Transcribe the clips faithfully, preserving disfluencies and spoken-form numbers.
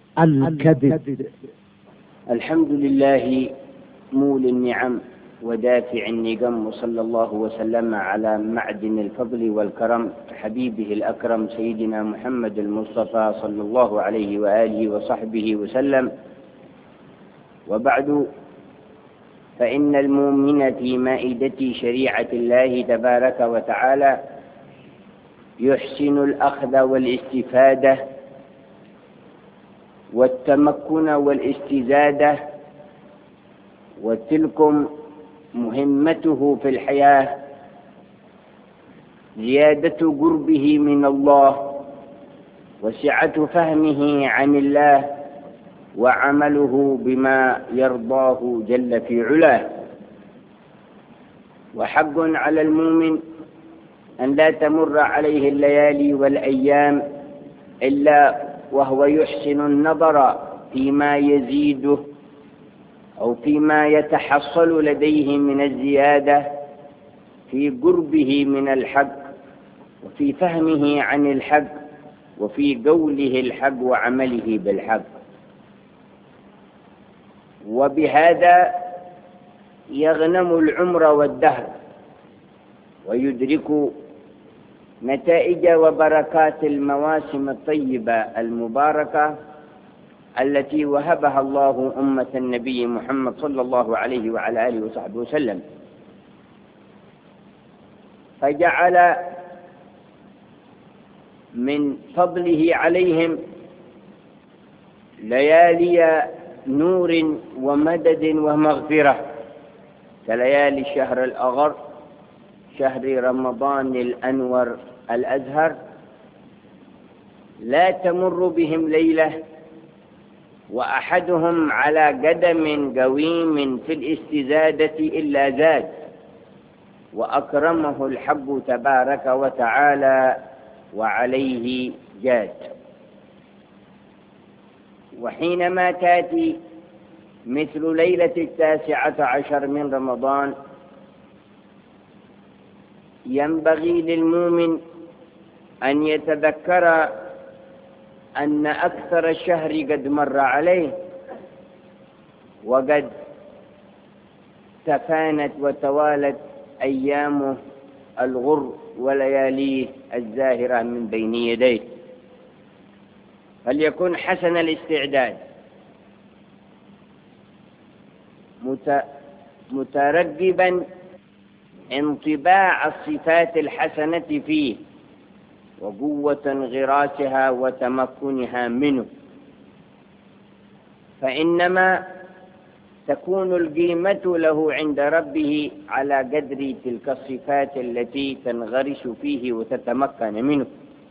الكذب. الحمد لله مول النعم ودافع النقم، وصلى الله وسلم على معدن الفضل والكرم حبيبه الأكرم سيدنا محمد المصطفى صلى الله عليه وآله وصحبه وسلم. وبعد، فإن المؤمن في مائدة شريعة الله تبارك وتعالى يحسن الأخذ والاستفادة والتمكن والاستزادة، وتلكم مهمته في الحياة زيادة قربه من الله وسعة فهمه عن الله وعمله بما يرضاه جل في علاه. وحق على المؤمن أن لا تمر عليه الليالي والأيام إلا وهو يحسن النظر فيما يزيده أو فيما يتحصل لديه من الزيادة في قربه من الحق، وفي فهمه عن الحق، وفي قوله الحق وعمله بالحق. وبهذا يغنم العمر والدهر ويدرك نتائج وبركات المواسم الطيبة المباركة التي وهبها الله أمة النبي محمد صلى الله عليه وعلى آله وصحبه وسلم، فجعل من فضله عليهم ليالي نور ومدد ومغفرة كليالي الشهر الأغر، شهر رمضان الأنور الأزهر، لا تمر بهم ليلة وأحدهم على قدم قويم في الاستزادة إلا زاد، وأكرمه الحق تبارك وتعالى وعليه جاد. وحينما تأتي مثل ليلة التاسعة عشر من رمضان ينبغي للمؤمن أن يتذكر أن أكثر الشهر قد مر عليه، وقد تفانت وتوالت أيامه الغر ولياليه الزاهرة من بين يديه، فليكن حسن الاستعداد مترقبا انطباع الصفات الحسنة فيه وقوة انغراسها وتمكنها منه، فإنما تكون القيمة له عند ربه على قدر تلك الصفات التي تنغرس فيه وتتمكن منه.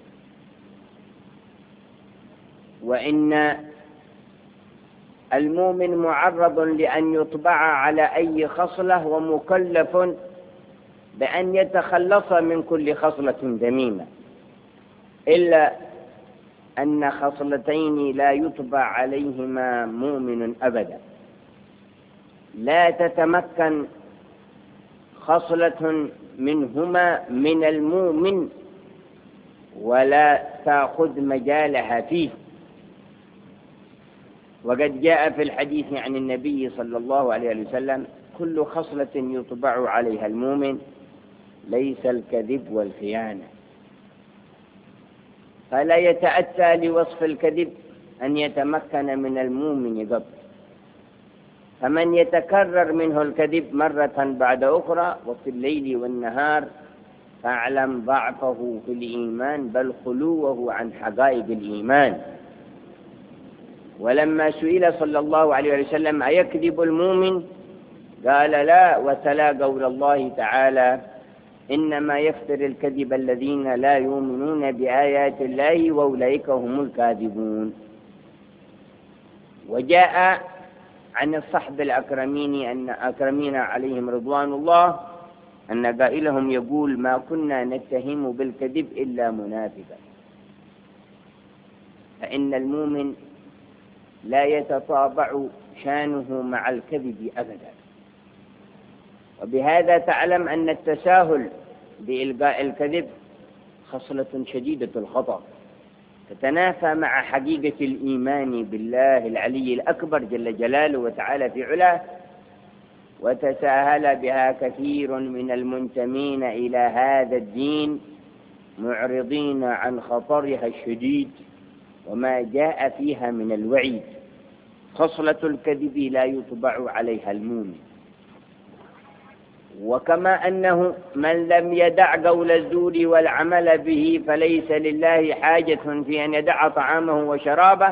وإن المؤمن معرض لأن يطبع على أي خصلة، ومكلف بأن يتخلص من كل خصلة ذميمة، إلا أن خصلتين لا يطبع عليهما مؤمن أبدا: لا تتمكن خصلة منهما من المؤمن ولا تأخذ مجالها فيه. وقد جاء في الحديث عن النبي صلى الله عليه وسلم: كل خصلة يطبع عليها المؤمن ليس الكذب والخيانة. فلا يتأتى لوصف الكذب أن يتمكن من المؤمن قط، فمن يتكرر منه الكذب مرة بعد أخرى وفي الليل والنهار فاعلم ضعفه في الإيمان، بل خلوه عن حقائق الإيمان. ولما سئل صلى الله عليه وسلم: أيكذب المؤمن؟ قال: لا، وتلا قول الله تعالى: إنما يفتر الكذب الذين لا يؤمنون بآيات الله وأولئك هم الكاذبون. وجاء عن الصحب الأكرمين أن أكرمين عليهم رضوان الله أن قائلهم يقول: ما كنا نتهم بالكذب إلا منافقا. فإن المؤمن لا يتطابع شانه مع الكذب أبدا. وبهذا تعلم أن التساهل بإلقاء الكذب خصلة شديدة الخطر، تتنافى مع حقيقة الإيمان بالله العلي الأكبر جل جلاله وتعالى في علاه، وتساهل بها كثير من المنتمين إلى هذا الدين معرضين عن خطرها الشديد وما جاء فيها من الوعيد. خصلة الكذب لا يطبع عليها المؤمن. وكما أنه من لم يدع قول الزور والعمل به فليس لله حاجة في أن يدع طعامه وشرابه،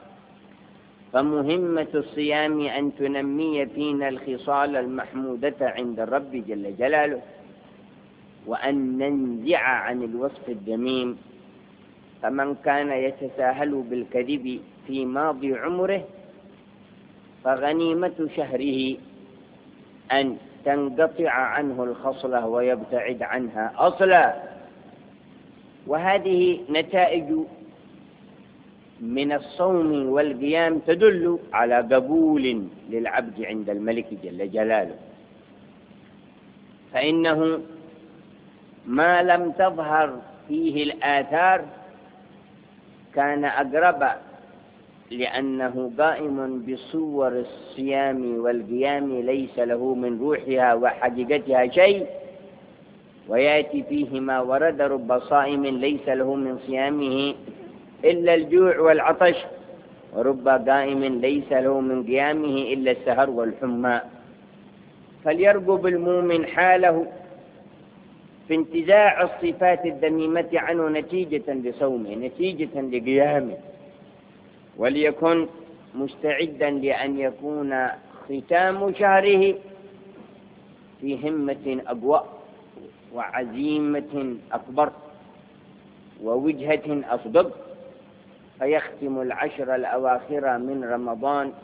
فمهمة الصيام أن تنمي فينا الخصال المحمودة عند الرب جل جلاله، وأن ننزع عن الوصف الذميم. فمن كان يتساهل بالكذب في ماضي عمره فغنيمة شهره أن تنقطع عنه الخصلة ويبتعد عنها أصلا. وهذه نتائج من الصوم والقيام تدل على قبول للعبد عند الملك جل جلاله، فإنه ما لم تظهر فيه الآثار كان أقرب، لأنه قائم بصور الصيام والقيام ليس له من روحها وحقيقتها شيء، ويأتي فيه ما ورد: رب صائم ليس له من صيامه إلا الجوع والعطش، ورب قائم ليس له من قيامه إلا السهر والحمى. فليرقب المؤمن حاله في انتزاع الصفات الذميمة عنه نتيجة لصومه، نتيجة لقيامه، وليكن مستعدا لأن يكون ختام شهره في همة أقوى وعزيمة أكبر ووجهة أصدق، فيختم العشر الأواخر من رمضان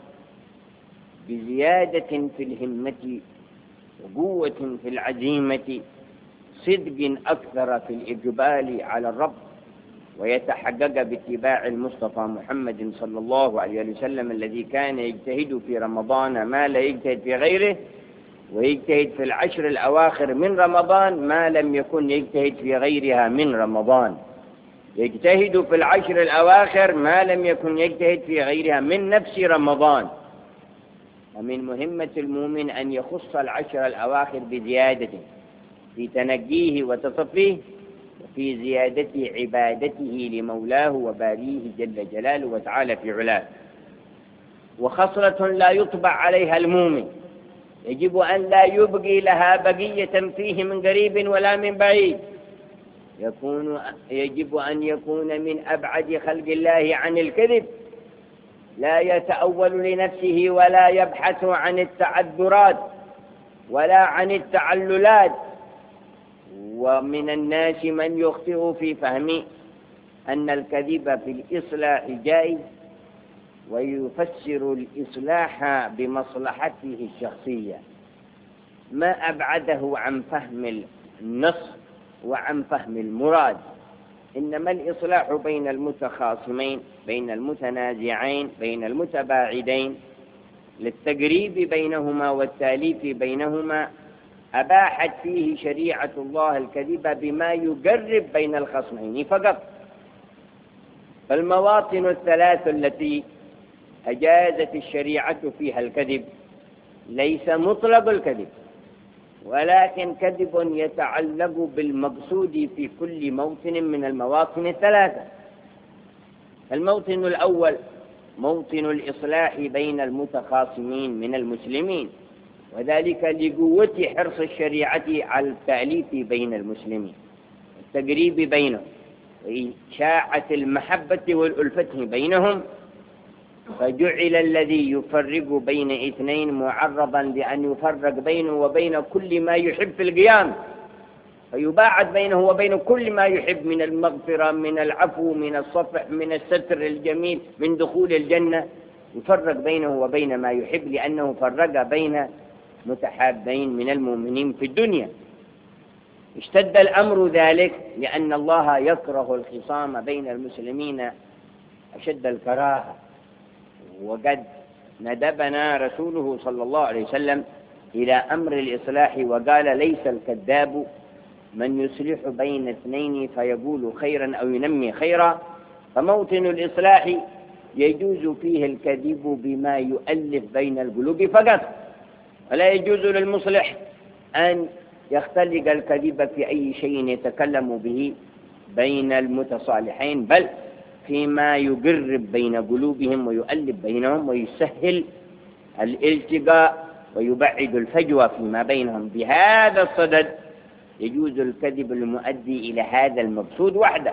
بزيادة في الهمة وقوة في العزيمة، صدق أكثر في الإقبال على الرب، ويتحقق باتباع المصطفى محمد صلى الله عليه وسلم الذي كان يجتهد في رمضان ما لا يجتهد في غيره، ويجتهد في العشر الأواخر من رمضان ما لم يكن يجتهد في غيرها من رمضان. يجتهد في العشر الأواخر ما لم يكن يجتهد في غيرها من نفس رمضان. ومن مهمة المؤمن أن يخص العشر الأواخر بزيادة في تنقيه وتصفيه، وفي زيادة عبادته لمولاه وباريه جل جلاله وتعالى في علاه. وخصلة لا يطبع عليها المؤمن يجب أن لا يبقي لها بقية فيه من قريب ولا من بعيد. يكون يجب أن يكون من أبعد خلق الله عن الكذب، لا يتأول لنفسه ولا يبحث عن التعذرات ولا عن التعللات. ومن الناس من يخطئ في فهم أن الكذب في الإصلاح جائز، ويفسر الإصلاح بمصلحته الشخصية، ما أبعده عن فهم النص وعن فهم المراد. إنما الإصلاح بين المتخاصمين، بين المتنازعين، بين المتباعدين، للتقريب بينهما والتأليف بينهما، أباحت فيه شريعة الله الكذب بما يقرب بين الخصمين فقط. فالمواطن الثلاث التي أجازت الشريعة فيها الكذب ليس مطلق الكذب، ولكن كذب يتعلق بالمقصود في كل موطن من المواطن الثلاثة. الموطن الأول موطن الإصلاح بين المتخاصمين من المسلمين، وذلك لقوة حرص الشريعة على التأليف بين المسلمين، التقريب بينهم، وإشاعة المحبة والألفة بينهم. فجعل الذي يفرق بين اثنين معرضا لأن يفرق بينه وبين كل ما يحب في القيام، فيباعد بينه وبين كل ما يحب من المغفرة، من العفو، من الصفح، من الستر الجميل، من دخول الجنة. يفرق بينه وبين ما يحب لأنه فرق بين متحابين من المؤمنين في الدنيا. اشتد الأمر ذلك لأن الله يكره الخصام بين المسلمين أشد الكراهة، وقد ندبنا رسوله صلى الله عليه وسلم إلى أمر الإصلاح وقال: ليس الكذاب من يصلح بين اثنين فيقول خيرا أو ينمي خيرا، فموطن الإصلاح يجوز فيه الكذب بما يؤلف بين القلوب فقط، ولا يجوز للمصلح أن يختلق الكذب في أي شيء يتكلم به بين المتصالحين، بل فيما يقرب بين قلوبهم ويؤلف بينهم ويسهل الالتقاء ويبعد الفجوة فيما بينهم. بهذا الصدد يجوز الكذب المؤدي إلى هذا المقصود وحده،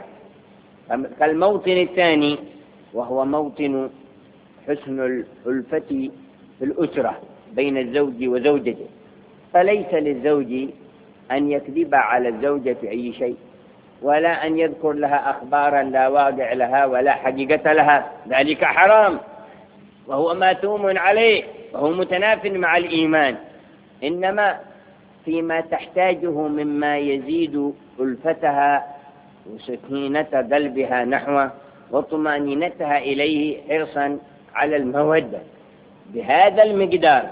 كالموطن الثاني وهو موطن حسن الألفة في الأسرة بين الزوج وزوجته. فليس للزوج أن يكذب على الزوجة في أي شيء، ولا أن يذكر لها أخبارا لا واقع لها ولا حقيقة لها، ذلك حرام وهو ماثوم عليه وهو متناف مع الإيمان. إنما فيما تحتاجه مما يزيد ألفتها وسكينة قلبها نحوه وطمأنينتها إليه حرصا على المودة بهذا المقدار،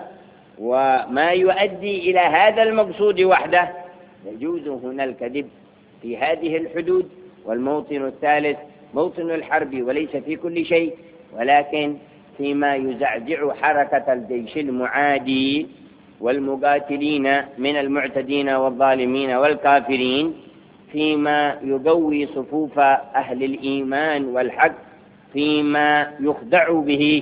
وما يؤدي إلى هذا المقصود وحده، يجوز هنا الكذب في هذه الحدود. والموطن الثالث موطن الحرب، وليس في كل شيء ولكن فيما يزعزع حركة الجيش المعادي والمقاتلين من المعتدين والظالمين والكافرين، فيما يقوي صفوف أهل الإيمان والحق، فيما يخدع به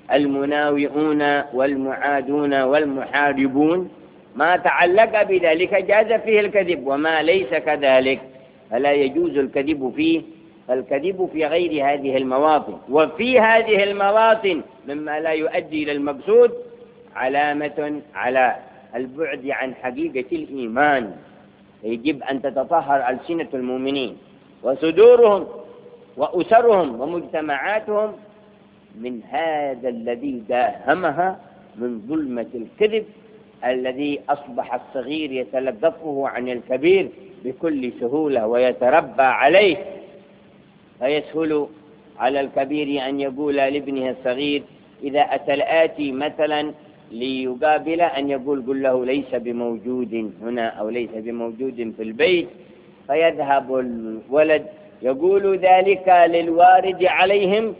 المناوئون والمعادون والمحاربون. ما تعلق بذلك جاز فيه الكذب، وما ليس كذلك فلا يجوز الكذب فيه. الكذب في غير هذه المواطن وفي هذه المواطن مما لا يؤدي إلى المقصود علامة على البعد عن حقيقة الإيمان. يجب أن تتطهر ألسنة المؤمنين وصدورهم وأسرهم ومجتمعاتهم من هذا الذي داهمها من ظلمة الكذب الذي أصبح الصغير يتلقفه عن الكبير بكل سهولة ويتربى عليه، فيسهل على الكبير أن يقول لابنه الصغير إذا أتى الآتي مثلا ليقابل أن يقول قل له ليس بموجود هنا أو ليس بموجود في البيت، فيذهب الولد يقول ذلك للوارد عليهم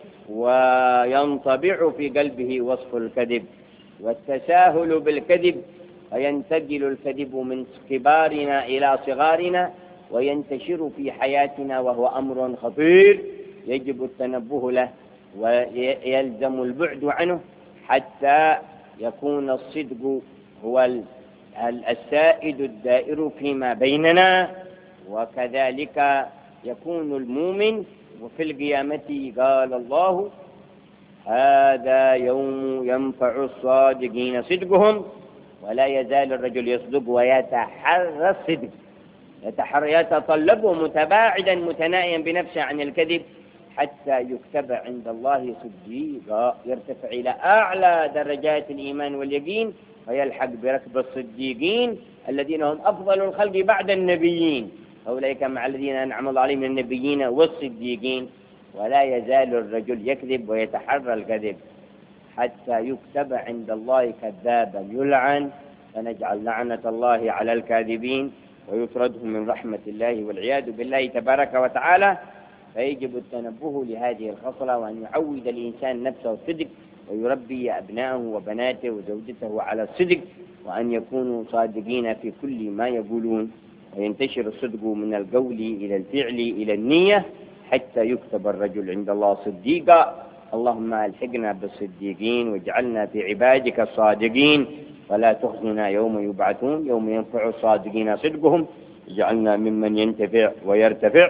وينطبع في قلبه وصف الكذب والتساهل بالكذب، فينتقل الكذب من كبارنا إلى صغارنا وينتشر في حياتنا، وهو أمر خطير يجب التنبه له ويلزم البعد عنه حتى يكون الصدق هو السائد الدائر فيما بيننا. وكذلك يكون المؤمن وفي القيامة قال الله هذا يوم ينفع الصادقين صدقهم، ولا يزال الرجل يصدق ويتحرى الصدق، يتحرى يتطلبه متباعدا متنائيا بنفسه عن الكذب حتى يكتب عند الله صديقا، يرتفع إلى أعلى درجات الإيمان واليقين ويلحق بركب الصديقين الذين هم أفضل الخلق بعد النبيين، أولئك مع الذين أنعم الله عليهم من النبيين والصديقين. ولا يزال الرجل يكذب ويتحرى الكذب حتى يكتب عند الله كذابا يلعن، فنجعل لعنة الله على الكاذبين ويطردهم من رحمة الله والعياذ بالله تبارك وتعالى. فيجب التنبه لهذه الخصلة وأن يعود الإنسان نفسه الصدق ويربي أبنائه وبناته وزوجته على الصدق، وأن يكونوا صادقين في كل ما يقولون، وينتشر الصدق من القول إلى الفعل إلى النية حتى يكتب الرجل عند الله صديقا. اللهم ألحقنا بالصديقين واجعلنا في عبادك الصادقين، ولا تخزنا يوم يبعثون يوم ينفع الصادقين صدقهم، اجعلنا ممن ينتفع ويرتفع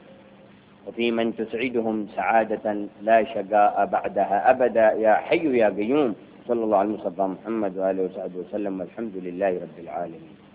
وفي من تسعدهم سعادة لا شقاء بعدها أبدا يا حي يا قيوم. صلى الله عليه وسلم محمد وآله وصحبه وسلم، والحمد لله رب العالمين.